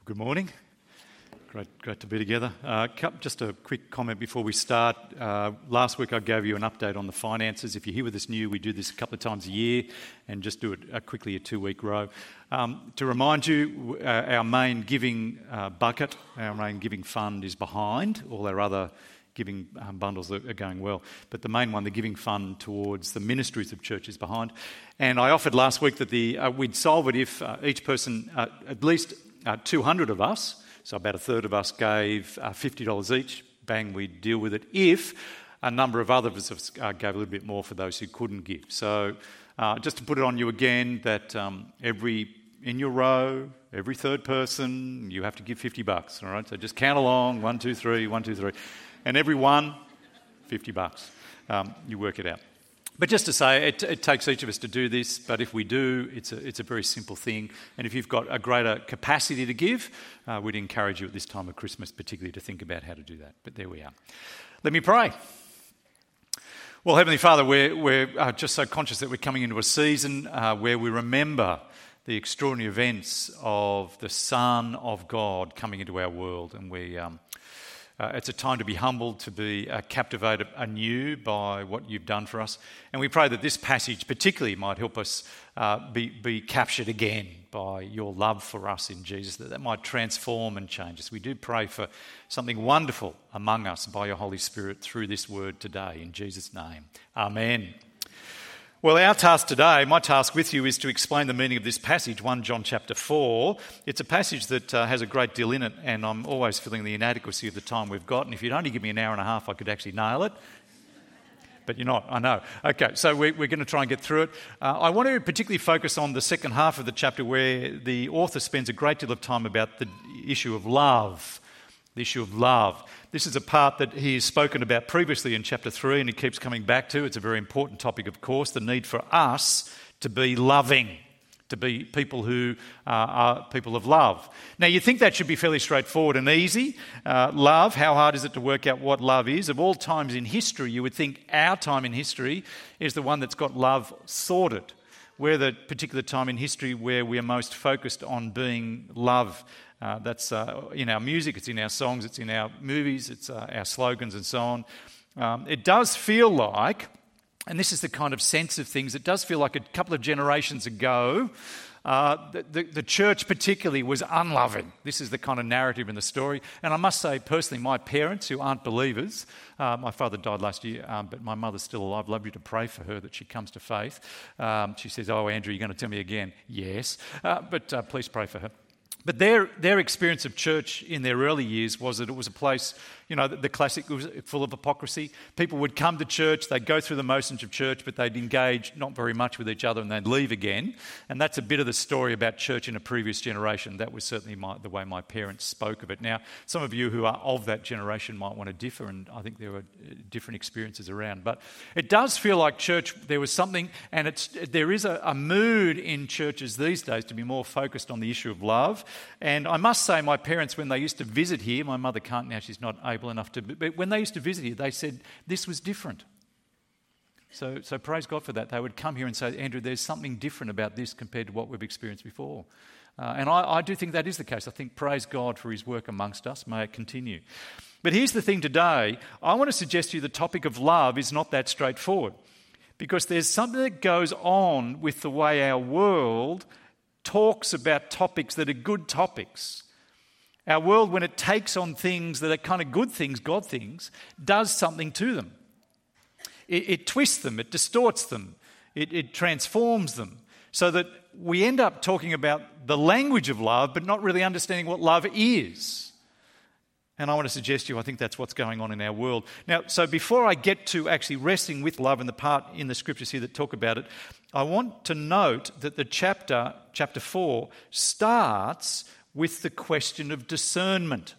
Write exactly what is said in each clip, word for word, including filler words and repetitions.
Good morning. Great, great to be together. Uh, just a quick comment before we start. Uh, last week I gave you an update on the finances. If you're here with us new, we do this a couple of times a year and just do it uh, quickly a two-week row. Um, to remind you, uh, our main giving uh, bucket, our main giving fund is behind. All our other giving um, bundles are, are going well. But the main one, the giving fund towards the ministries of church, is behind. And I offered last week that the uh, we'd solve it if uh, each person, uh, at least uh, two hundred of us, so about a third of us gave uh, fifty dollars each. Bang, we'd deal with it. If a number of others uh, gave a little bit more for those who couldn't give. So uh, just to put it on you again, that um, every in your row, every third person, you have to give fifty bucks. All right, so just count along: one, two, three, one, two, three, and every one, fifty bucks. Um, you work it out. But just to say, it, it takes each of us to do this, but if we do, it's a, it's a very simple thing. And if you've got a greater capacity to give, uh, we'd encourage you at this time of Christmas particularly to think about how to do that. But there we are. Let me pray. Well, Heavenly Father, we're, we're uh, just so conscious that we're coming into a season uh, where we remember the extraordinary events of the Son of God coming into our world. And we... Um, Uh, it's a time to be humbled, to be uh, captivated anew by what you've done for us. And we pray that this passage particularly might help us uh, be, be captured again by your love for us in Jesus, that that might transform and change us. We do pray for something wonderful among us by your Holy Spirit through this word today. In Jesus' name, amen. Well, our task today, my task with you, is to explain the meaning of this passage, First John chapter four. It's a passage that uh, has a great deal in it, and I'm always feeling the inadequacy of the time we've got. And if you'd only give me an hour and a half, I could actually nail it. But you're not, I know. Okay, so we, we're going to try and get through it. Uh, I want to particularly focus on the second half of the chapter where the author spends a great deal of time about the issue of love. The issue of love. This is a part that he has spoken about previously in chapter three and he keeps coming back to. It's a very important topic, of course, the need for us to be loving, to be people who uh, are people of love. Now, you think that should be fairly straightforward and easy. Uh, love, how hard is it to work out what love is? Of all times in history, you would think our time in history is the one that's got love sorted. We're the particular time in history where we're most focused on being love. Uh, that's uh, in our music, it's in our songs, it's in our movies, it's uh, our slogans and so on. Um, it does feel like, and this is the kind of sense of things, it does feel like a couple of generations ago, uh, the, the, the church particularly was unloving. This is the kind of narrative in the story. And I must say, personally, my parents, who aren't believers, uh, my father died last year, um, but my mother's still alive. I'd love you to pray for her that she comes to faith. Um, she says, "Oh, Andrew, you're going to tell me again?" Yes, uh, but uh, please pray for her. But their their experience of church in their early years was that it was a place, you know, the, the classic, was full of hypocrisy. People would come to church, they'd go through the motions of church, but they'd engage not very much with each other and they'd leave again. And that's a bit of the story about church in a previous generation. That was certainly my, the way my parents spoke of it. Now, some of you who are of that generation might want to differ, and I think there were different experiences around. But it does feel like church, there was something, and it's there is a, a mood in churches these days to be more focused on the issue of love. And I must say, my parents, when they used to visit here, my mother can't now, she's not able enough to, but when they used to visit here, they said this was different. So, so praise God for that. They would come here and say, "Andrew, there's something different about this compared to what we've experienced before." Uh, and I, I do think that is the case. I think praise God for his work amongst us. May it continue. But here's the thing today. I want to suggest to you the topic of love is not that straightforward, because there's something that goes on with the way our world talks about topics that are good topics. Our world, when it takes on things that are kind of good things, God things, does something to them. It, it twists them, it distorts them, it, it transforms them, so that we end up talking about the language of love, but not really understanding what love is. And I want to suggest to you, I think that's what's going on in our world. Now, so before I get to actually wrestling with love and the part in the scriptures here that talk about it, I want to note that the chapter, chapter four, starts with the question of discernment.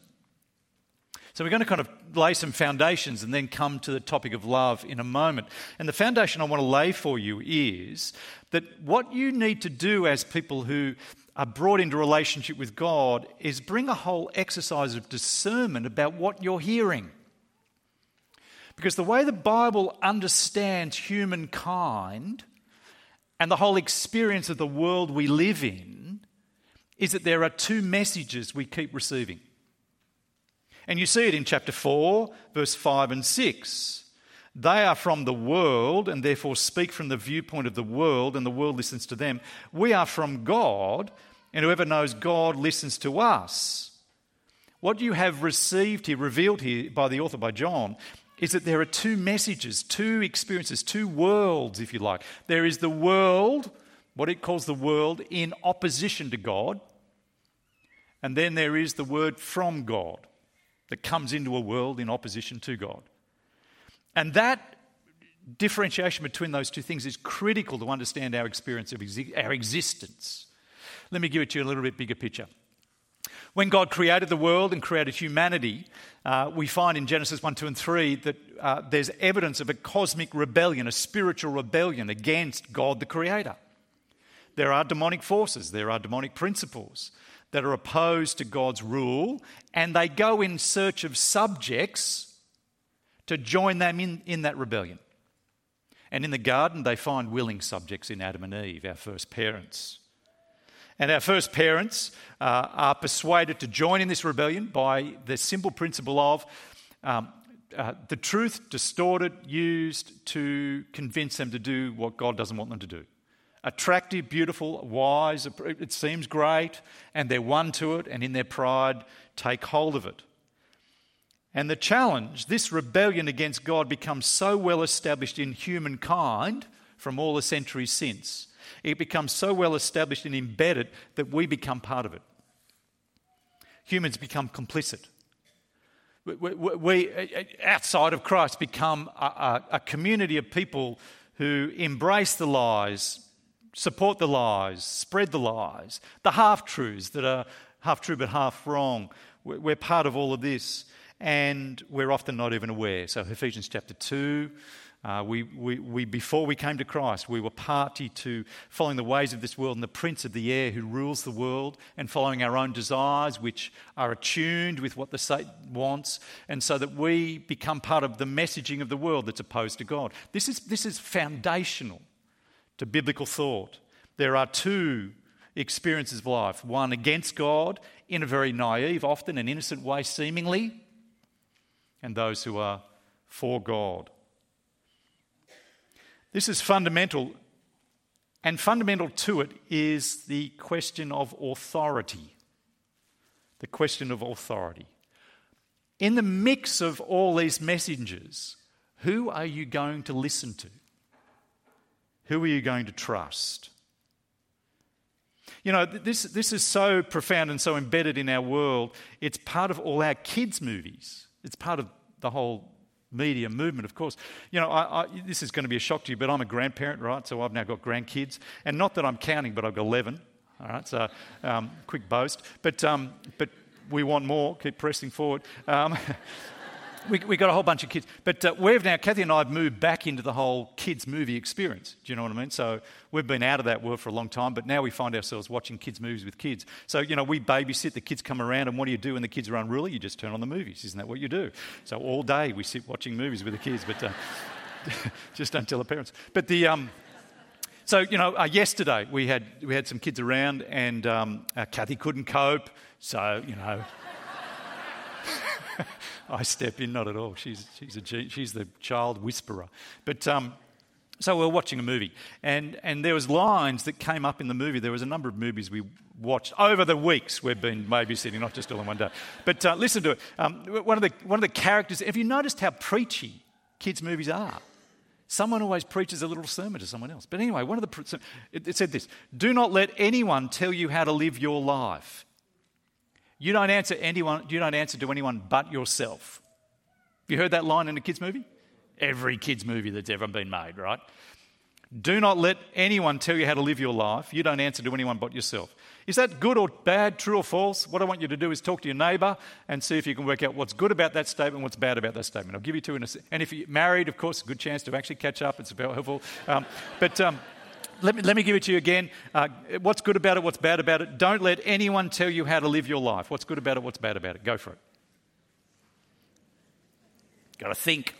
So we're going to kind of lay some foundations and then come to the topic of love in a moment. And the foundation I want to lay for you is that what you need to do as people who are brought into relationship with God is bring a whole exercise of discernment about what you're hearing. Because the way the Bible understands humankind and the whole experience of the world we live in is that there are two messages we keep receiving. And you see it in chapter four, verse five and six. They are from the world and therefore speak from the viewpoint of the world, and the world listens to them. We are from God, and whoever knows God listens to us. What you have received here, revealed here by the author, by John, is that there are two messages, two experiences, two worlds, if you like. There is the world, what it calls the world, in opposition to God. And then there is the word from God that comes into a world in opposition to God. And that differentiation between those two things is critical to understand our experience of exi- our existence. Let me give it to you a little bit bigger picture. When God created the world and created humanity, uh, we find in Genesis one, two and three that uh, there's evidence of a cosmic rebellion, a spiritual rebellion against God the Creator. There are demonic forces, there are demonic principles that are opposed to God's rule, and they go in search of subjects to join them in, in that rebellion. And in the garden, they find willing subjects in Adam and Eve, our first parents. And our first parents uh, are persuaded to join in this rebellion by the simple principle of um, uh, the truth distorted, used to convince them to do what God doesn't want them to do. Attractive, beautiful, wise, it seems great, and they're won to it, and in their pride take hold of it. And the challenge, this rebellion against God becomes so well established in humankind from all the centuries since. It becomes so well established and embedded that we become part of it. Humans become complicit. We, we, we outside of Christ, become a, a, a community of people who embrace the lies, support the lies, spread the lies, the half-truths that are half true but half wrong. We're part of all of this, and we're often not even aware. So Ephesians chapter two, uh, we, we, we before we came to Christ, we were party to following the ways of this world and the prince of the air who rules the world, and following our own desires which are attuned with what the Satan wants, and so that we become part of the messaging of the world that's opposed to God. This is, this is foundational to biblical thought. There are two experiences of life, one against God in a very naive, often an innocent way seemingly, and those who are for God. This is fundamental, and fundamental to it is the question of authority. The question of authority. In the mix of all these messengers, who are you going to listen to? Who are you going to trust? You know, this, this is so profound and so embedded in our world. It's part of all our kids' movies. It's part of the whole media movement, of course. You know, I, I, this is going to be a shock to you, but I'm a grandparent, right? So I've now got grandkids. And not that I'm counting, but I've got eleven. All right, so um, quick boast. But um, but we want more. Keep pressing forward. Um, we we got a whole bunch of kids. But uh, we've now, Kathy and I have moved back into the whole kids movie experience. Do you know what I mean? So we've been out of that world for a long time, but now we find ourselves watching kids movies with kids. So, you know, we babysit, the kids come around, and what do you do when the kids are unruly? You just turn on the movies. Isn't that what you do? So all day we sit watching movies with the kids, but uh, just don't tell the parents. But the... Um, So, you know, uh, yesterday we had we had some kids around, and um, uh, Kathy couldn't cope, so, you know, I step in, not at all. She's she's a she's the child whisperer. But um, so we were watching a movie, and, and there was lines that came up in the movie. There was a number of movies we watched over the weeks we've been babysitting, not just all in one day. But uh, listen to it. Um, one of the one of the characters. Have you noticed how preachy kids' movies are? Someone always preaches a little sermon to someone else. But anyway, one of the it, it said this: "Do not let anyone tell you how to live your life. You don't answer anyone. You don't answer to anyone but yourself." Have you heard that line in a kids' movie? Every kids' movie that's ever been made, right? Do not let anyone tell you how to live your life. You don't answer to anyone but yourself. Is that good or bad, true or false? What I want you to do is talk to your neighbour and see if you can work out what's good about that statement and what's bad about that statement. I'll give you two in a second. And if you're married, of course, a good chance to actually catch up. It's very helpful. Um, but um, let me, let me give it to you again. Uh, what's good about it? What's bad about it? Don't let anyone tell you how to live your life. What's good about it? What's bad about it? Go for it. Got to think.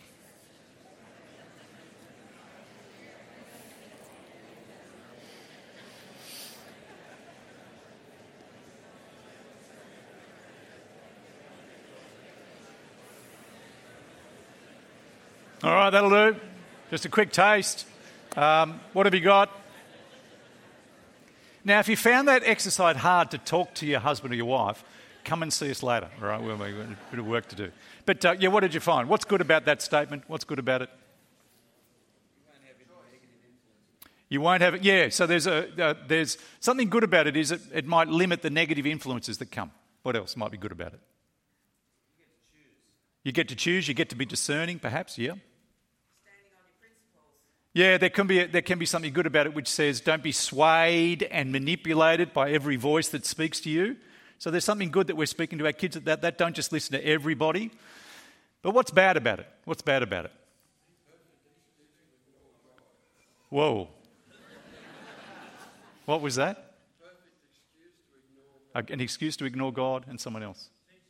All right, that'll do. Just a quick taste. Um, what have you got? Now, if you found that exercise hard to talk to your husband or your wife, come and see us later, all right? We've got a bit of work to do. But, uh, yeah, what did you find? What's good about that statement? What's good about it? You won't have it. Yeah, so there's a uh, there's something good about it is it, it might limit the negative influences that come. What else might be good about it? You get to choose. You get to be discerning, perhaps. Yeah. Yeah, there can be a, there can be something good about it which says don't be swayed and manipulated by every voice that speaks to you. So there's something good that we're speaking to our kids about that. Don't just listen to everybody. But what's bad about it? What's bad about it? Whoa. What was that? An excuse to ignore God and someone else.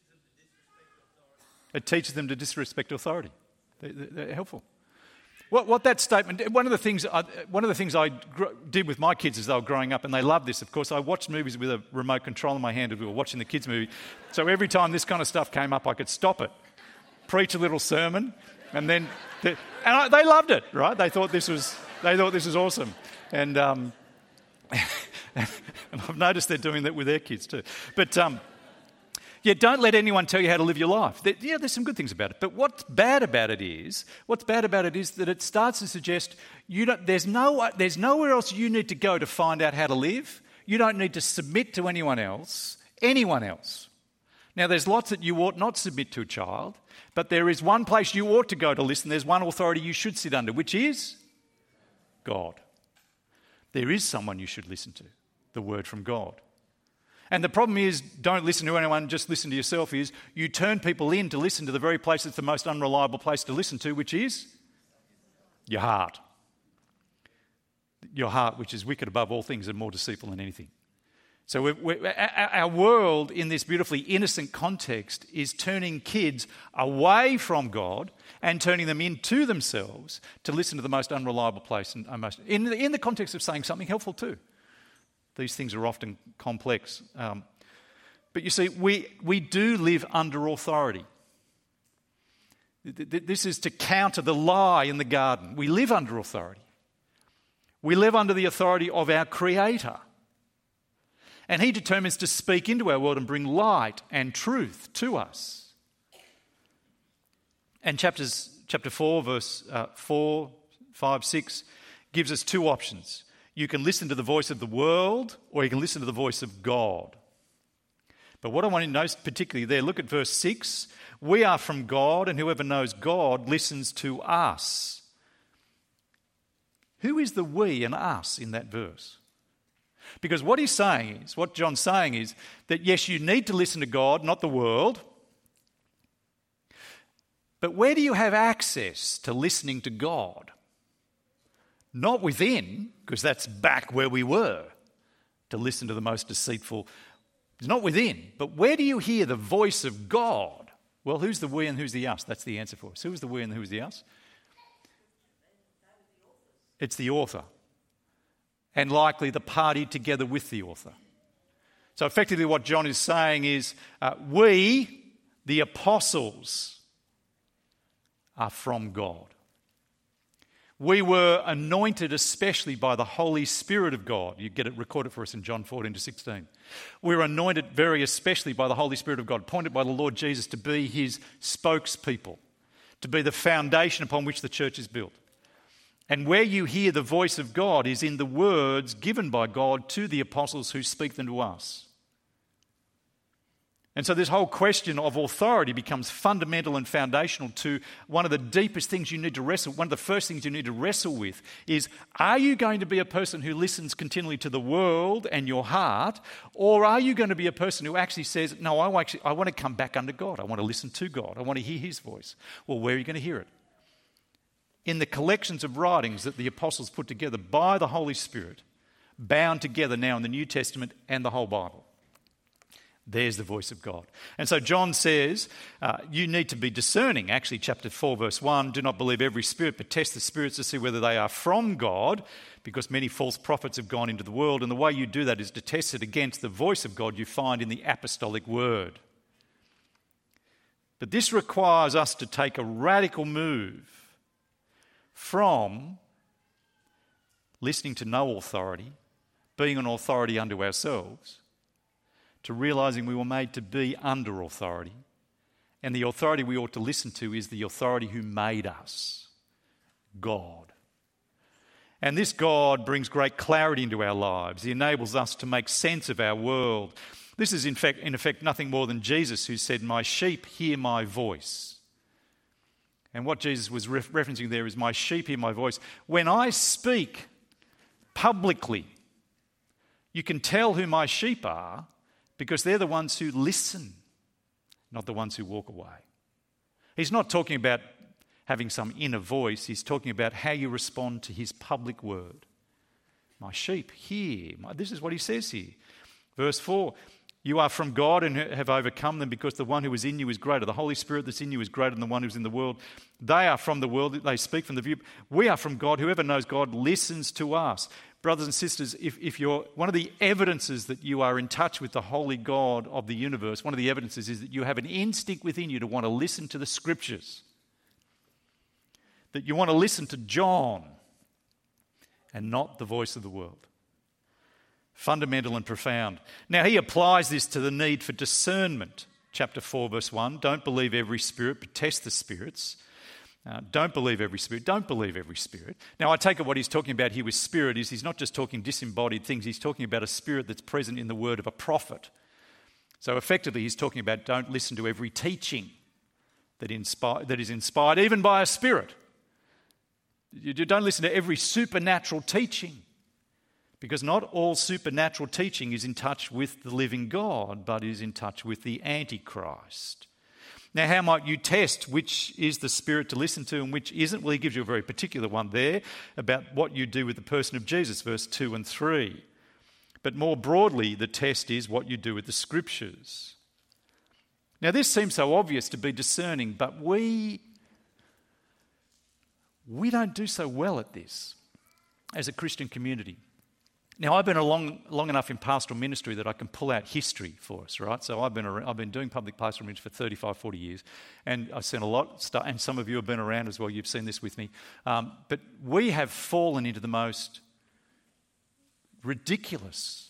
It teaches them to disrespect authority. They're helpful. What, what that statement, one of the things I, one of the things I gr- did with my kids as they were growing up, and they loved this, of course, I watched movies with a remote control in my hand as we were watching the kids' movie. So every time this kind of stuff came up, I could stop it, preach a little sermon, and then, they, and I, they loved it, right? They thought this was, they thought this was awesome. And, um, and I've noticed they're doing that with their kids too. But um, yeah, don't let anyone tell you how to live your life. There, yeah, there's some good things about it. But what's bad about it is, what's bad about it is that it starts to suggest you don't. There's no, there's nowhere else you need to go to find out how to live. You don't need to submit to anyone else, anyone else. Now, there's lots that you ought not submit to a child, but there is one place you ought to go to listen. There's one authority you should sit under, which is God. There is someone you should listen to, the word from God. And the problem is, don't listen to anyone, just listen to yourself, is you turn people in to listen to the very place that's the most unreliable place to listen to, which is your heart. Your heart, which is wicked above all things and more deceitful than anything. So we're, we're, our world in this beautifully innocent context is turning kids away from God and turning them into themselves to listen to the most unreliable place. And most, in, the, in the context of saying something helpful too. These things are often complex. Um, but you see, we, we do live under authority. This is to counter the lie in the garden. We live under authority. We live under the authority of our Creator. And He determines to speak into our world and bring light and truth to us. And chapters, chapter four, verse uh, four, five, six gives us two options. You can listen to the voice of the world, or you can listen to the voice of God. But what I want to note particularly there, look at verse six. We are from God, and whoever knows God listens to us. Who is the we and us in that verse? Because what he's saying is, what John's saying is that yes, you need to listen to God, not the world. But where do you have access to listening to God? Not within, because that's back where we were, to listen to the most deceitful. It's not within, but where do you hear the voice of God? Well, who's the we and who's the us? That's the answer for us. Who's the we and who's the us? It's the author. And likely the party together with the author. So effectively what John is saying is, uh, we, the apostles, are from God. We were anointed especially by the Holy Spirit of God. You get it recorded for us in John fourteen to sixteen. We were anointed very especially by the Holy Spirit of God, appointed by the Lord Jesus to be His spokespeople, to be the foundation upon which the church is built. And where you hear the voice of God is in the words given by God to the apostles who speak them to us. And so this whole question of authority becomes fundamental and foundational to one of the deepest things you need to wrestle, one of the first things you need to wrestle with is, are you going to be a person who listens continually to the world and your heart, or are you going to be a person who actually says, no, I, actually, I want to come back under God, I want to listen to God, I want to hear His voice? Well, where are you going to hear it? In the collections of writings that the apostles put together by the Holy Spirit, bound together now in the New Testament and the whole Bible. There's the voice of God. And so John says, uh, you need to be discerning. Actually, chapter four, verse one, do not believe every spirit, but test the spirits to see whether they are from God, because many false prophets have gone into the world. And the way you do that is to test it against the voice of God you find in the apostolic word. But this requires us to take a radical move from listening to no authority, being an authority unto ourselves, to realising we were made to be under authority, and the authority we ought to listen to is the authority who made us, God. And this God brings great clarity into our lives. He enables us to make sense of our world. This is in fact, in effect nothing more than Jesus, who said, "My sheep hear my voice." And what Jesus was re- referencing there is, my sheep hear my voice. When I speak publicly, you can tell who my sheep are because they're the ones who listen, not the ones who walk away. He's not talking about having some inner voice. He's talking about how you respond to his public word. My sheep hear. My, this is what he says here. Verse four, you are from God and have overcome them because the one who is in you is greater. The Holy Spirit that's in you is greater than the one who's in the world. They are from the world. They speak from the view. We are from God. Whoever knows God listens to us. Brothers and sisters, if, if you're one of the evidences that you are in touch with the holy God of the universe, one of the evidences is that you have an instinct within you to want to listen to the scriptures. That you want to listen to John and not the voice of the world. Fundamental and profound. Now he applies this to the need for discernment. Chapter four, verse one, don't believe every spirit, but test the spirits. Uh, don't believe every spirit. Don't believe every spirit. Now I take it what he's talking about here with spirit is he's not just talking disembodied things. He's talking about a spirit that's present in the word of a prophet. So effectively he's talking about don't listen to every teaching that, inspire, that is inspired even by a spirit. You don't listen to every supernatural teaching. Because not all supernatural teaching is in touch with the living God, but is in touch with the Antichrist. Now, how might you test which is the spirit to listen to and which isn't? Well, he gives you a very particular one there about what you do with the person of Jesus, verse two and three. But more broadly, the test is what you do with the scriptures. Now, this seems so obvious to be discerning, but we, we don't do so well at this as a Christian community. Now, I've been along long enough in pastoral ministry that I can pull out history for us, right? So I've been around, I've been doing public pastoral ministry for thirty-five, forty years, and I've seen a lot of stuff, and some of you have been around as well. You've seen this with me. Um, but we have fallen into the most ridiculous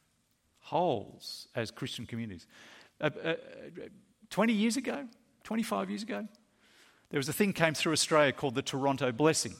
holes as Christian communities. Uh, uh, twenty years ago, twenty-five years ago, there was a thing came through Australia called the Toronto Blessing.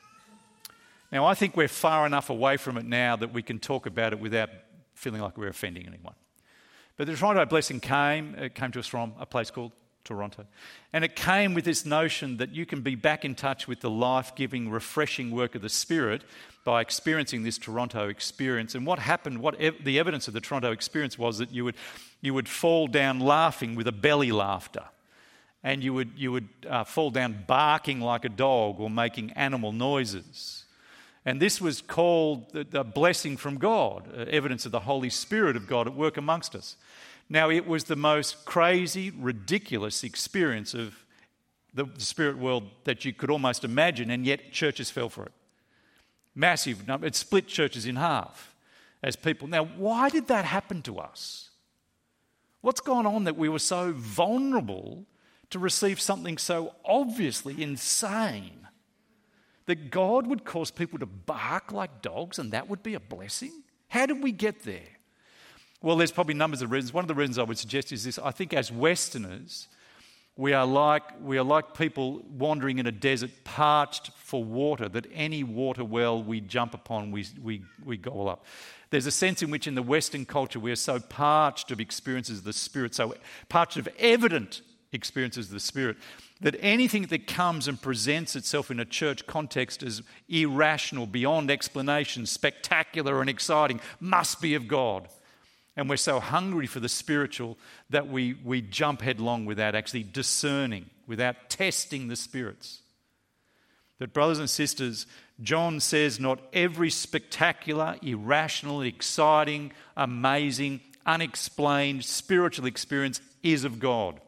Now, I think we're far enough away from it now that we can talk about it without feeling like we're offending anyone. But the Toronto Blessing came, it came to us from a place called Toronto. And it came with this notion that you can be back in touch with the life-giving, refreshing work of the Spirit by experiencing this Toronto experience. And what happened, what ev- the evidence of the Toronto experience was that you would, you would fall down laughing with a belly laughter. And you would, you would uh, fall down barking like a dog or making animal noises. And this was called the, the blessing from God, uh, evidence of the Holy Spirit of God at work amongst us. Now, it was the most crazy, ridiculous experience of the, the spirit world that you could almost imagine, and yet churches fell for it. Massive number. It split churches in half as people. Now, why did that happen to us? What's gone on that we were so vulnerable to receive something so obviously insane? That God would cause people to bark like dogs and that would be a blessing? How did we get there? Well, there's probably numbers of reasons. One of the reasons I would suggest is this. I think as Westerners, we are like, we are like people wandering in a desert, parched for water, that any water well we jump upon, we, we, we gobble up. There's a sense in which in the Western culture we are so parched of experiences of the Spirit, so parched of evident experiences of the Spirit, that anything that comes and presents itself in a church context as irrational, beyond explanation, spectacular and exciting, must be of God. And we're so hungry for the spiritual that we, we jump headlong without actually discerning, without testing the spirits. But brothers and sisters, John says not every spectacular, irrational, exciting, amazing, unexplained spiritual experience is of God.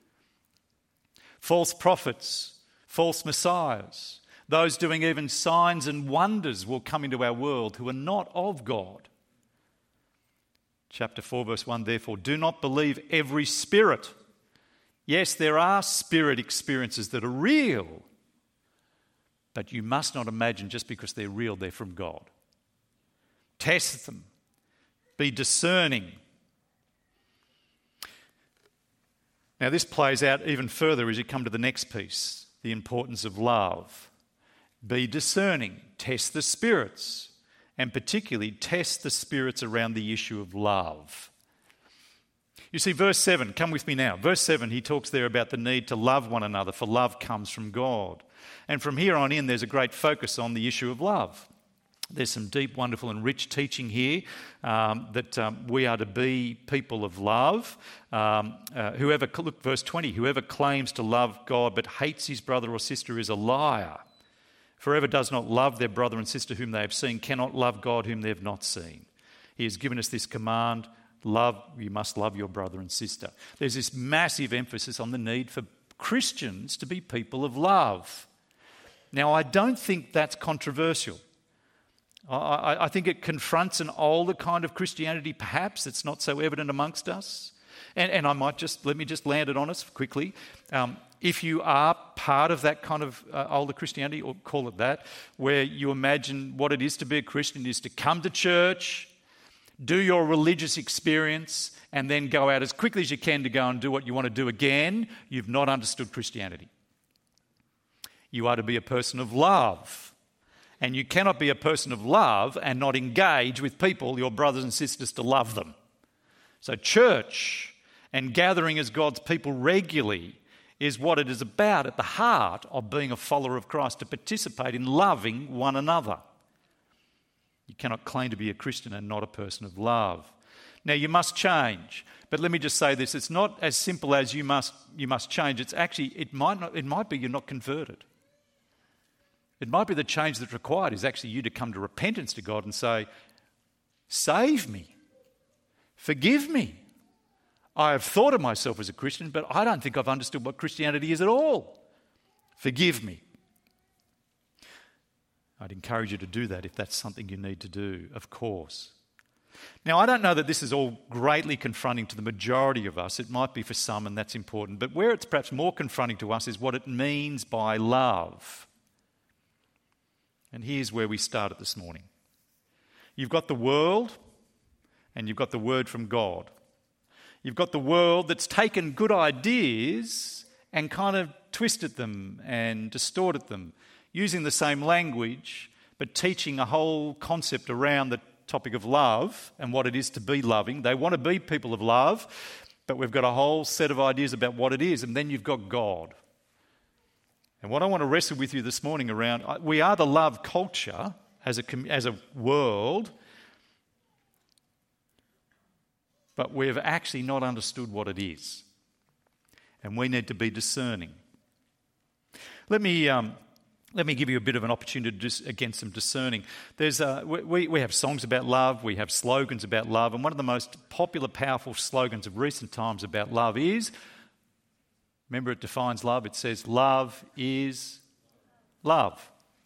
False prophets, false messiahs, those doing even signs and wonders will come into our world who are not of God. Chapter four, verse one, therefore, do not believe every spirit. Yes, there are spirit experiences that are real, But you must not imagine just because they're real, they're from God. Test them. Be discerning. Now, this plays out even further as you come to the next piece, the importance of love. Be discerning. Test the spirits. And particularly, test the spirits around the issue of love. You see, verse seven, come with me now. Verse seven, he talks there about the need to love one another, for love comes from God. And from here on in, there's a great focus on the issue of love. There's some deep, wonderful and rich teaching here um, that um, we are to be people of love. Um, uh, whoever, look, verse twenty, whoever claims to love God but hates his brother or sister is a liar. For whoever does not love their brother and sister whom they have seen cannot love God whom they have not seen. He has given us this command, love, you must love your brother and sister. There's this massive emphasis on the need for Christians to be people of love. Now, I don't think that's controversial. I, I think it confronts an older kind of Christianity, perhaps, that's not so evident amongst us. And, and I might just, let me just land it on us quickly. Um, if you are part of that kind of uh, older Christianity, or call it that, where you imagine what it is to be a Christian is to come to church, do your religious experience, and then go out as quickly as you can to go and do what you want to do again, you've not understood Christianity. You are to be a person of love. And you cannot be a person of love and not engage with people, your brothers and sisters, to love them. So church and gathering as God's people regularly is what it is about at the heart of being a follower of Christ, to participate in loving one another. You cannot claim to be a Christian and not a person of love. Now, you must change. But let me just say this, it's not as simple as you must you must change. It's actually, it might not, it might be you're not converted. It might be the change that's required is actually you to come to repentance to God and say, save me, forgive me. I have thought of myself as a Christian, but I don't think I've understood what Christianity is at all. Forgive me. I'd encourage you to do that if that's something you need to do, of course. Now, I don't know that this is all greatly confronting to the majority of us. It might be for some, and that's important. But where it's perhaps more confronting to us is what it means by love. And here's where we started this morning. You've got the world and you've got the word from God. You've got the world that's taken good ideas and kind of twisted them and distorted them, using the same language but teaching a whole concept around the topic of love and what it is to be loving. They want to be people of love, but we've got a whole set of ideas about what it is. And then you've got God. And what I want to wrestle with you this morning around, we are the love culture as a, as a world, but we've actually not understood what it is. And we need to be discerning. Let me um, let me give you a bit of an opportunity to just, again, some discerning. There's uh, we, we have songs about love, we have slogans about love, and one of the most popular, powerful slogans of recent times about love is, remember, it defines love. It says, love is love.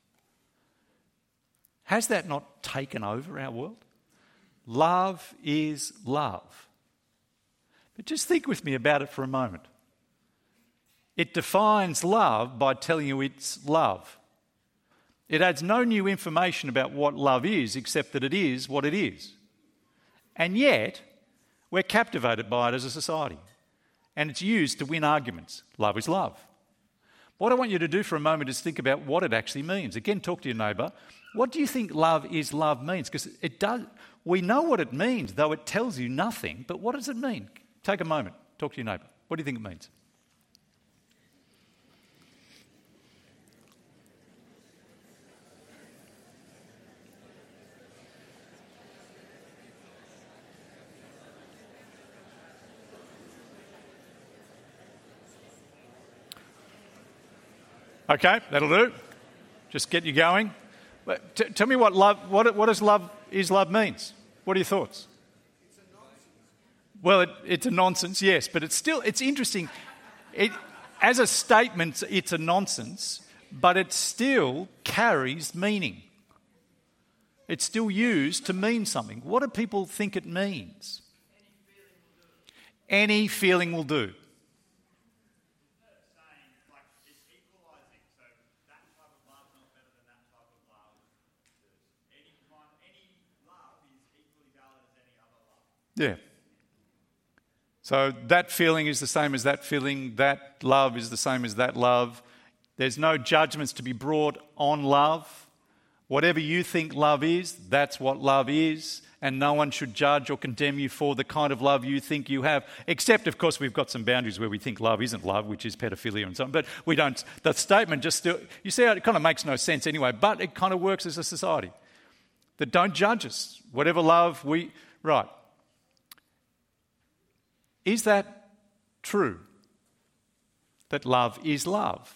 Has that not taken over our world? Love is love. But just think with me about it for a moment. It defines love by telling you it's love. It adds no new information about what love is except that it is what it is. And yet, we're captivated by it as a society. And it's used to win arguments. Love is love. What I want you to do for a moment is think about what it actually means. Again, talk to your neighbour. What do you think love is love means? Because it does. We know what it means, though it tells you nothing. But what does it mean? Take a moment. Talk to your neighbour. What do you think it means? Okay, that'll do. Just get you going. But t- tell me what love. What, what does love is love means? What are your thoughts? It's a nonsense. Well, it, it's a nonsense, yes, but it's still it's interesting. It, as a statement, it's a nonsense, but it still carries meaning. It's still used to mean something. What do people think it means? Any feeling will do. Yeah. So that feeling is the same as that feeling. That love is the same as that love. There's no judgments to be brought on love. Whatever you think love is, that's what love is. And no one should judge or condemn you for the kind of love you think you have. Except, of course, we've got some boundaries where we think love isn't love, which is pedophilia and so on. But we don't. The statement just still, you see how it kind of makes no sense anyway, but it kind of works as a society. That don't judge us. Whatever love we... Right. Is that true? That love is love?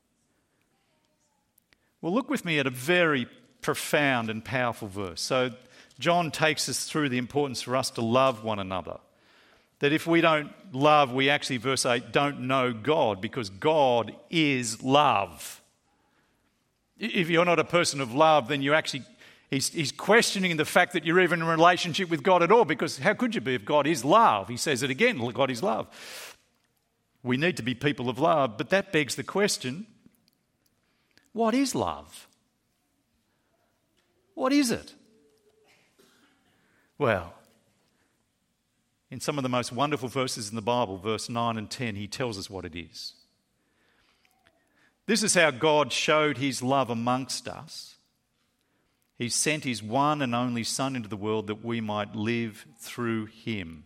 Well, look with me at a very profound and powerful verse. So John takes us through the importance for us to love one another. That if we don't love, we actually, verse eight, don't know God, because God is love. If you're not a person of love, then you actually... He's, he's questioning the fact that you're even in a relationship with God at all, because how could you be if God is love? He says it again, God is love. We need to be people of love, but that begs the question, what is love? What is it? Well, in some of the most wonderful verses in the Bible, verse nine and ten, he tells us what it is. This is how God showed his love amongst us. He sent his one and only Son into the world that we might live through him.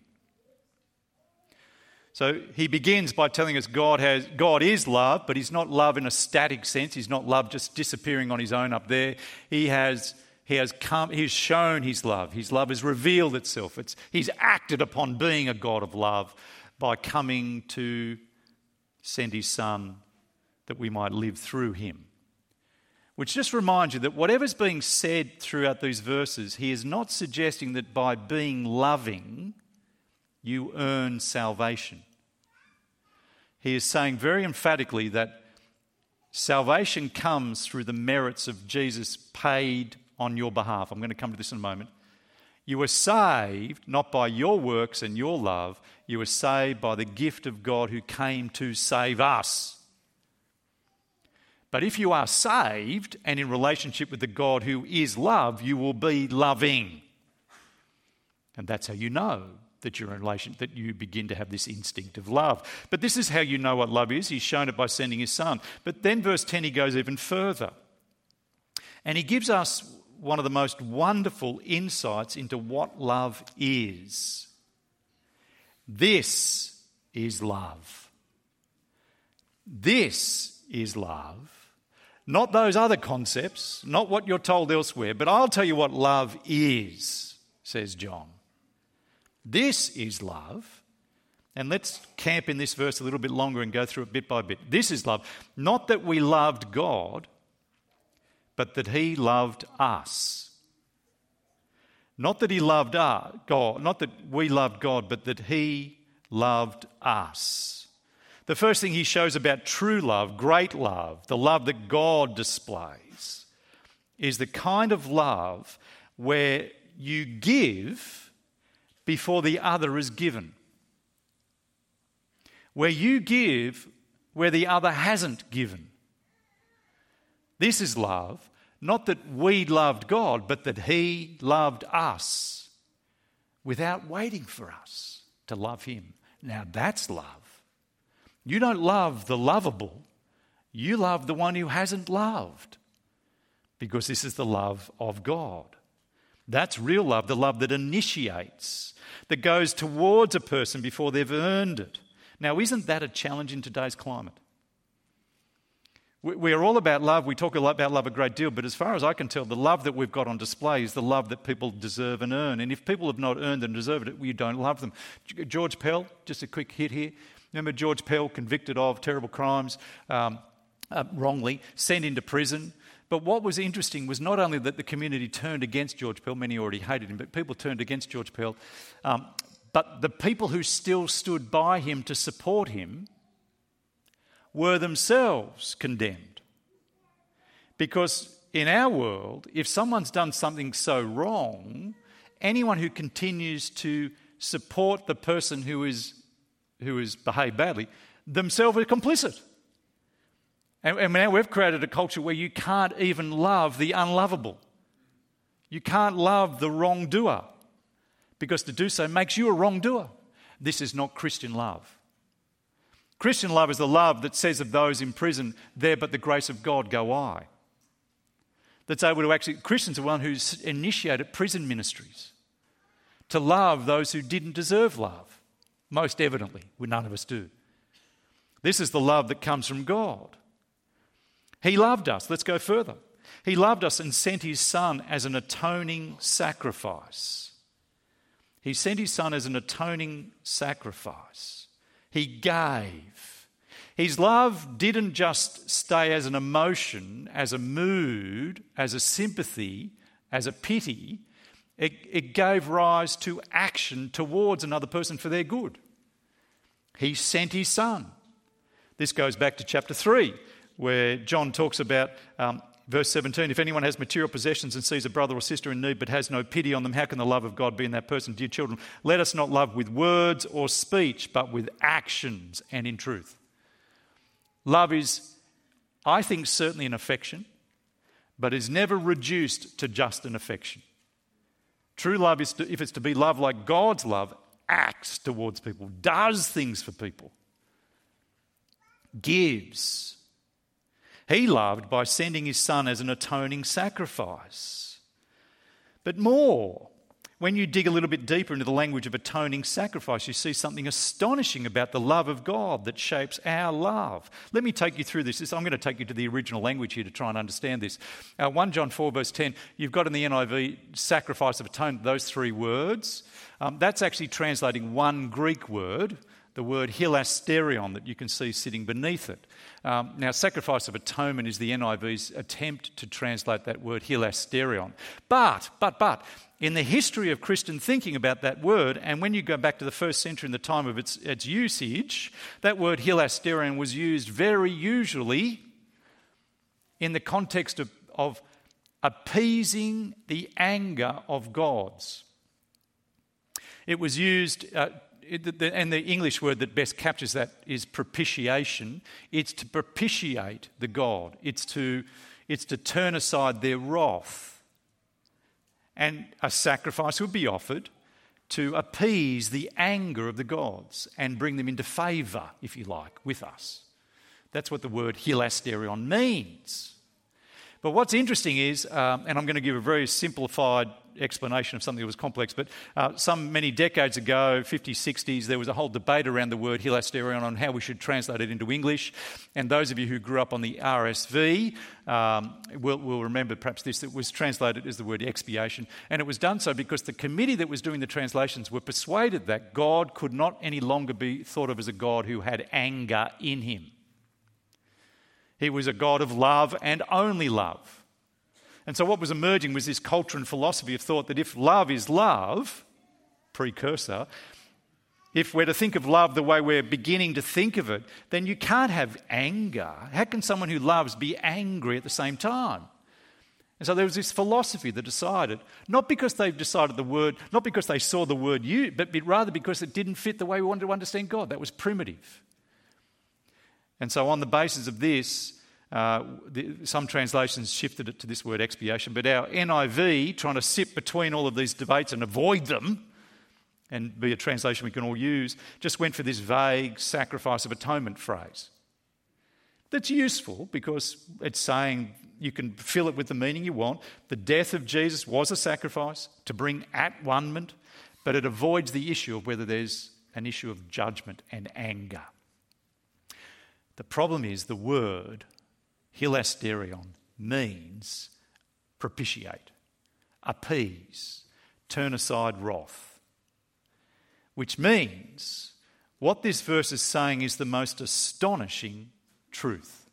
So he begins by telling us God has God is love, but he's not love in a static sense. He's not love just disappearing on his own up there. He has he has come, he's shown his love. His love has revealed itself. It's, he's acted upon being a God of love by coming to send his Son that we might live through him. Which just reminds you that whatever's being said throughout these verses, he is not suggesting that by being loving, you earn salvation. He is saying very emphatically that salvation comes through the merits of Jesus paid on your behalf. I'm going to come to this in a moment. You were saved not by your works and your love. You were saved by the gift of God who came to save us. But if you are saved and in relationship with the God who is love, you will be loving. And that's how you know that you're in relation, that you begin to have this instinct of love. But this is how you know what love is. He's shown it by sending his Son. But then verse ten, he goes even further. And he gives us one of the most wonderful insights into what love is. This is love. This is love. Not those other concepts, not what you're told elsewhere, but I'll tell you what love is, says John. This is love. And let's camp in this verse a little bit longer and go through it bit by bit. This is love. Not that we loved God, but that he loved us. Not that he loved our, God, not that we loved God, but that he loved us. The first thing he shows about true love, great love, the love that God displays, is the kind of love where you give before the other is given. Where you give where the other hasn't given. This is love, not that we loved God, but that he loved us without waiting for us to love him. Now that's love. You don't love the lovable, you love the one who hasn't loved, because this is the love of God. That's real love, the love that initiates, that goes towards a person before they've earned it. Now, isn't that a challenge in today's climate? We are all about love. We talk a lot about love a great deal, but as far as I can tell, the love that we've got on display is the love that people deserve and earn. And if people have not earned and deserved it, we don't love them. George Pell, just a quick hit here. Remember George Pell, convicted of terrible crimes, um, uh, wrongly, sent into prison. But what was interesting was not only that the community turned against George Pell, many already hated him, but people turned against George Pell, um, but the people who still stood by him to support him were themselves condemned. Because in our world, if someone's done something so wrong, anyone who continues to support the person who is who has behaved badly, themselves are complicit. And, and now we've created a culture where you can't even love the unlovable. You can't love the wrongdoer because to do so makes you a wrongdoer. This is not Christian love. Christian love is the love that says of those in prison, there but the grace of God go I. That's able to actually, Christians are one who's initiated prison ministries to love those who didn't deserve love. Most evidently, none of us do. This is the love that comes from God. He loved us. Let's go further. He loved us and sent his Son as an atoning sacrifice. He sent his Son as an atoning sacrifice. He gave. His love didn't just stay as an emotion, as a mood, as a sympathy, as a pity. It, it gave rise to action towards another person for their good. He sent his Son. This goes back to chapter three, where John talks about um, verse seventeen, if anyone has material possessions and sees a brother or sister in need but has no pity on them, how can the love of God be in that person? Dear children, let us not love with words or speech, but with actions and in truth. Love is, I think, certainly an affection, but is never reduced to just an affection. True love is, to, if it's to be love like God's love, acts towards people, does things for people, gives. He loved by sending his Son as an atoning sacrifice. But more, when you dig a little bit deeper into the language of atoning sacrifice, you see something astonishing about the love of God that shapes our love. Let me take you through this. I'm going to take you to the original language here to try and understand this. Uh, First John four verse ten, you've got in the N I V, sacrifice of atonement, those three words. Um, that's actually translating one Greek word, the word hilasterion that you can see sitting beneath it. Um, now, sacrifice of atonement is the N I V's attempt to translate that word hilasterion. But, but, but, in the history of Christian thinking about that word, and when you go back to the first century in the time of its, its usage, that word hilasterion was used very usually in the context of, of appeasing the anger of gods. It was used, uh, it, the, and the English word that best captures that is propitiation. It's to propitiate the god. It's to, it's to turn aside their wrath. And a sacrifice would be offered to appease the anger of the gods and bring them into favour, if you like, with us. That's what the word hilasterion means. But what's interesting is, um, and I'm going to give a very simplified explanation of something that was complex, but uh, some many decades ago, fifties, sixties, there was a whole debate around the word hilasterion on how we should translate it into English. And those of you who grew up on the R S V um, will, will remember perhaps this, it was translated as the word expiation. And it was done so because the committee that was doing the translations were persuaded that God could not any longer be thought of as a God who had anger in him. He was a God of love and only love. And so what was emerging was this culture and philosophy of thought that if love is love, precursor, if we're to think of love the way we're beginning to think of it, then you can't have anger. How can someone who loves be angry at the same time? And so there was this philosophy that decided, not because they've decided the word, not because they saw the word used, but rather because it didn't fit the way we wanted to understand God. That was primitive. And so on the basis of this, Uh, the, some translations shifted it to this word expiation, but our N I V, trying to sit between all of these debates and avoid them and be a translation we can all use, just went for this vague sacrifice of atonement phrase. That's useful because it's saying you can fill it with the meaning you want. The death of Jesus was a sacrifice to bring at one-ment, but it avoids the issue of whether there's an issue of judgment and anger. The problem is the word hilasterion means propitiate, appease, turn aside wrath. Which means what this verse is saying is the most astonishing truth.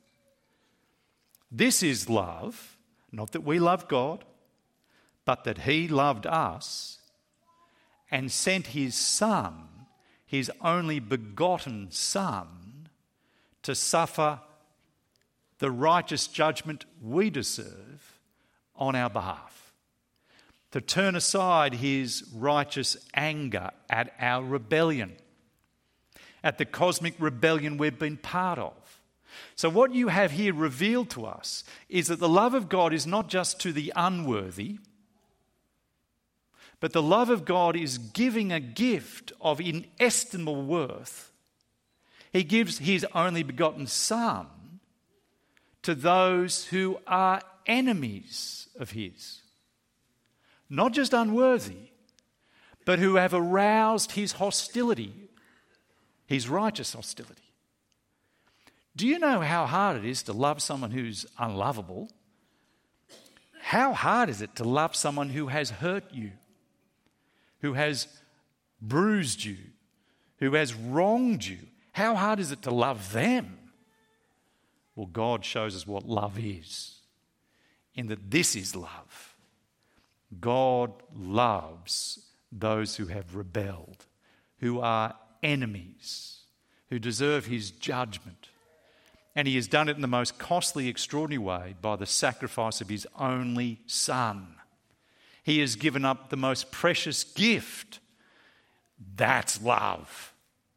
This is love, not that we love God, but that he loved us and sent his Son, his only begotten Son, to suffer the righteous judgment we deserve on our behalf, to turn aside his righteous anger at our rebellion, at the cosmic rebellion we've been part of. So what you have here revealed to us is that the love of God is not just to the unworthy, But the love of God is giving a gift of inestimable worth. He gives his only begotten Son to those who are enemies of his. Not just unworthy, but who have aroused his hostility, his righteous hostility. Do you know how hard it is to love someone who's unlovable? How hard is it to love someone who has hurt you, who has bruised you, who has wronged you? How hard is it to love them? Well, God shows us what love is, in that this is love. God loves those who have rebelled, who are enemies, who deserve his judgment. And he has done it in the most costly, extraordinary way by the sacrifice of his only Son. He has given up the most precious gift. That's love.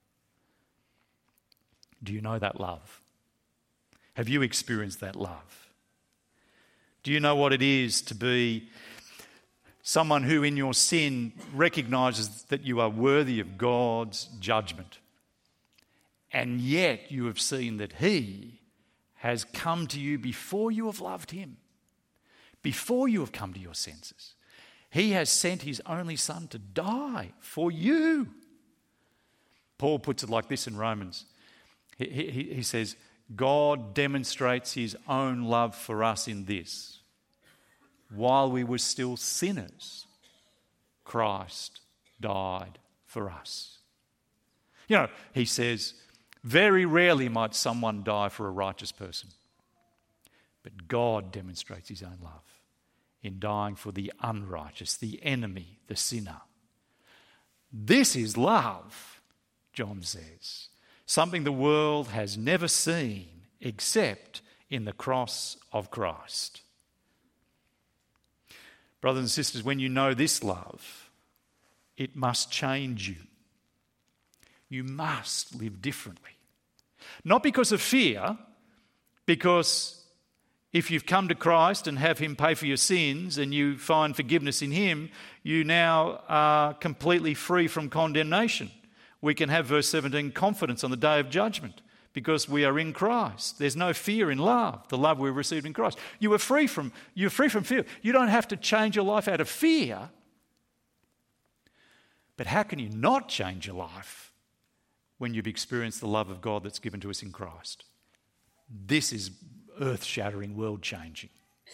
Do you know that love? Have you experienced that love? Do you know what it is to be someone who in your sin recognises that you are worthy of God's judgment, and yet you have seen that he has come to you before you have loved him, before you have come to your senses? He has sent his only Son to die for you. Paul puts it like this in Romans. He, he, he says, God demonstrates his own love for us in this: while we were still sinners, Christ died for us. You know, he says, very rarely might someone die for a righteous person, but God demonstrates his own love in dying for the unrighteous, the enemy, the sinner. This is love, John says. Something the world has never seen except in the cross of Christ. Brothers and sisters, when you know this love, it must change you. You must live differently. Not because of fear, because if you've come to Christ and have him pay for your sins and you find forgiveness in him, you now are completely free from condemnation. We can have, verse seventeen, confidence on the day of judgment because we are in Christ. There's no fear in love, the love we've received in Christ. You are free from, you're free from fear. You don't have to change your life out of fear. But how can you not change your life when you've experienced the love of God that's given to us in Christ? This is earth-shattering, world-changing.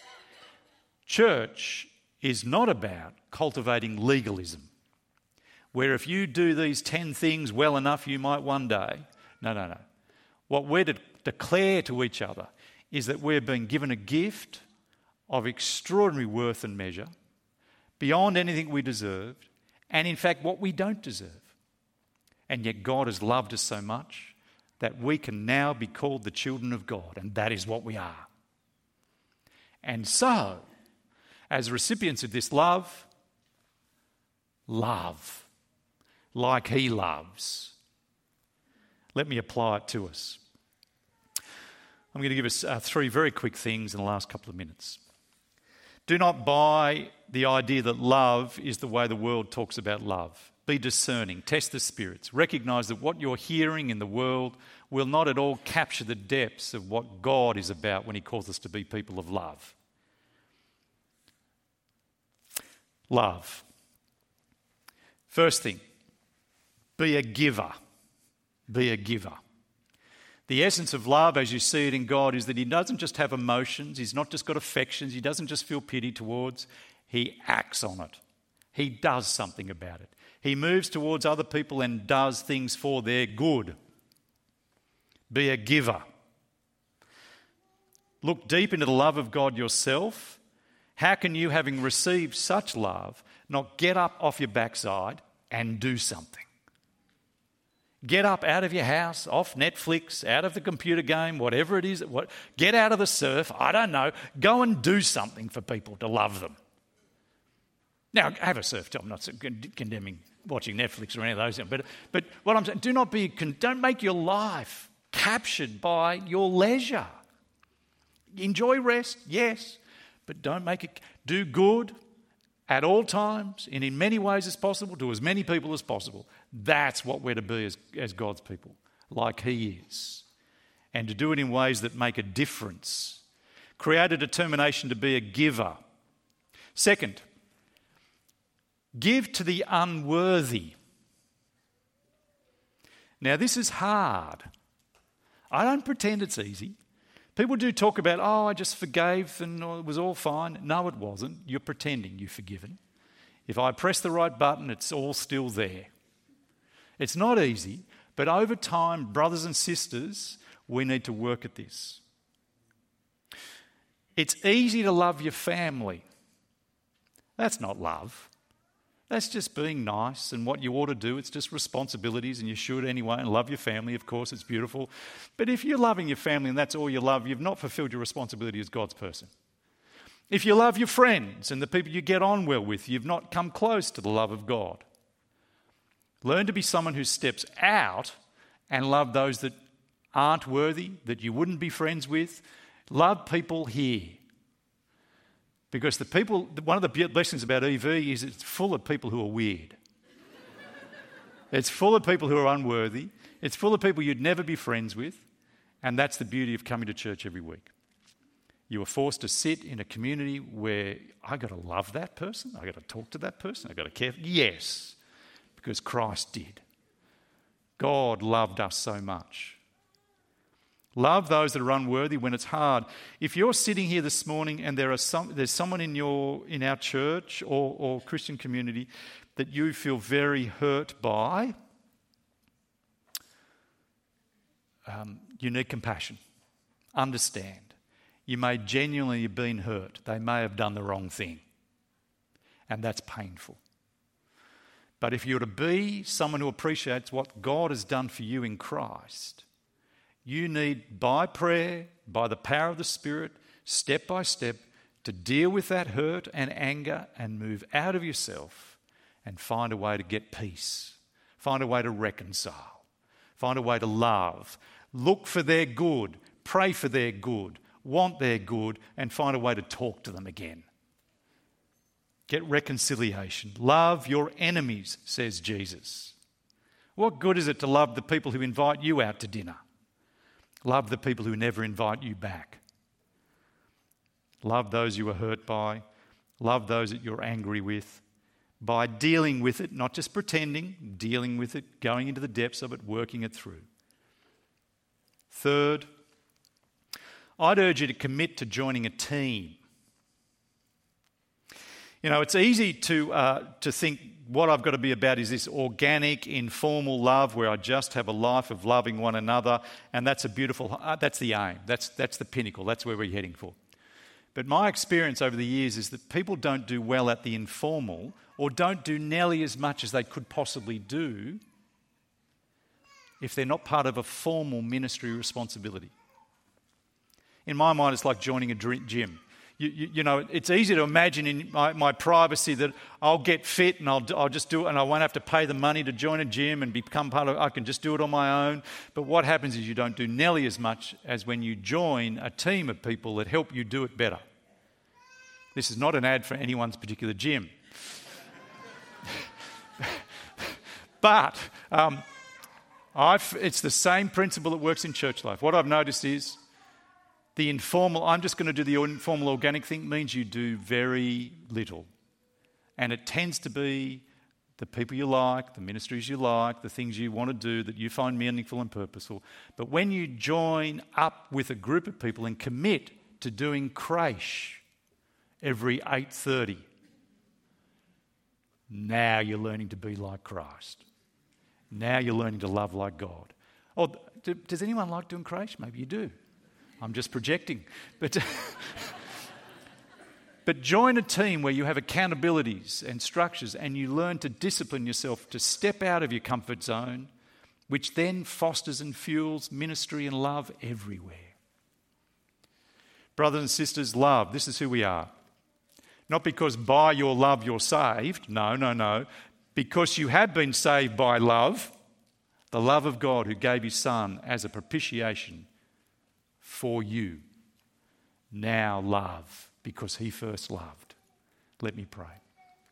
Church is not about cultivating legalism, where if you do these ten things well enough, you might one day. No, no, no. What we're to declare to each other is that we're being given a gift of extraordinary worth and measure, beyond anything we deserved, and in fact what we don't deserve. And yet God has loved us so much that we can now be called the children of God, and that is what we are. And so, as recipients of this love, love like he loves. Let me apply it to us. I'm going to give us uh, three very quick things in the last couple of minutes. Do not buy the idea that love is the way the world talks about love. Be discerning, test the spirits, recognise that what you're hearing in the world will not at all capture the depths of what God is about when he calls us to be people of love. Love. First thing, be a giver. Be a giver. The essence of love, as you see it in God, is that he doesn't just have emotions, he's not just got affections, he doesn't just feel pity towards, he acts on it. He does something about it. He moves towards other people and does things for their good. Be a giver. Look deep into the love of God yourself. How can you, having received such love, not get up off your backside and do something? Get up out of your house, off Netflix, out of the computer game, whatever it is. What, get out of the surf, I don't know. Go and do something for people to love them. Now, have a surf too. I'm not condemning watching Netflix or any of those, but but what I'm saying, do not be, don't make your life captured by your leisure. Enjoy rest, yes, but don't make it. Do good at all times and in many ways as possible to as many people as possible. That's what we're to be as, as God's people, like he is. And to do it in ways that make a difference. Create a determination to be a giver. Second, give to the unworthy. Now, this is hard. I don't pretend it's easy. People do talk about, oh, I just forgave and it was all fine. No, it wasn't. You're pretending you've forgiven. If I press the right button, it's all still there. It's not easy, but over time, brothers and sisters, we need to work at this. It's easy to love your family. That's not love. That's just being nice and what you ought to do. It's just responsibilities and you should anyway, and love your family, of course, it's beautiful. But if you're loving your family and that's all you love, you've not fulfilled your responsibility as God's person. If you love your friends and the people you get on well with, you've not come close to the love of God. Learn to be someone who steps out and love those that aren't worthy, that you wouldn't be friends with. Love people here. Because the people, one of the blessings about E V is it's full of people who are weird. It's full of people who are unworthy. It's full of people you'd never be friends with. And that's the beauty of coming to church every week. You are forced to sit in a community where I've got to love that person. I've got to talk to that person. I've got to care. Yes, because Christ did. God loved us so much. Love those that are unworthy when it's hard. If you're sitting here this morning and there are some, there's someone in your in our church or, or Christian community that you feel very hurt by, um, you need compassion. Understand. You may genuinely have been hurt. They may have done the wrong thing. And that's painful. But if you're to be someone who appreciates what God has done for you in Christ, you need, by prayer, by the power of the Spirit, step by step, to deal with that hurt and anger and move out of yourself and find a way to get peace, find a way to reconcile, find a way to love, look for their good, pray for their good, want their good, and find a way to talk to them again. Get reconciliation. Love your enemies, says Jesus. What good is it to love the people who invite you out to dinner? Love the people who never invite you back. Love those you are hurt by. Love those that you're angry with. By dealing with it, not just pretending, dealing with it, going into the depths of it, working it through. Third, I'd urge you to commit to joining a team. You know, it's easy to uh, to think what I've got to be about is this organic, informal love where I just have a life of loving one another, and that's a beautiful, uh, that's the aim, that's, that's the pinnacle, that's where we're heading for. But my experience over the years is that people don't do well at the informal or don't do nearly as much as they could possibly do if they're not part of a formal ministry responsibility. In my mind, it's like joining a gym. You, you, you know, it's easy to imagine in my, my privacy that I'll get fit and I'll, I'll just do it and I won't have to pay the money to join a gym and become part of it. I can just do it on my own. But what happens is you don't do nearly as much as when you join a team of people that help you do it better. This is not an ad for anyone's particular gym. But um, I've, it's the same principle that works in church life. What I've noticed is the informal, I'm just going to do the informal organic thing, means you do very little. And it tends to be the people you like, the ministries you like, the things you want to do that you find meaningful and purposeful. But when you join up with a group of people and commit to doing creche every eight thirty, now you're learning to be like Christ. Now you're learning to love like God. Oh, does anyone like doing creche? Maybe you do. I'm just projecting. But, but join a team where you have accountabilities and structures and you learn to discipline yourself to step out of your comfort zone, which then fosters and fuels ministry and love everywhere. Brothers and sisters, love, this is who we are. Not because by your love you're saved. No, no, no. Because you have been saved by love, the love of God who gave his Son as a propitiation for you. Now love, because he first loved. Let me pray.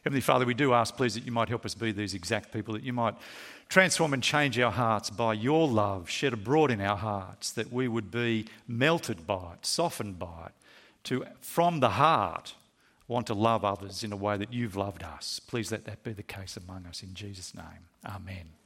Heavenly Father, we do ask, please, that you might help us be these exact people, that you might transform and change our hearts by your love shed abroad in our hearts, that we would be melted by it, softened by it, to, from the heart, want to love others in a way that you've loved us. Please let that be the case among us in Jesus' name. Amen.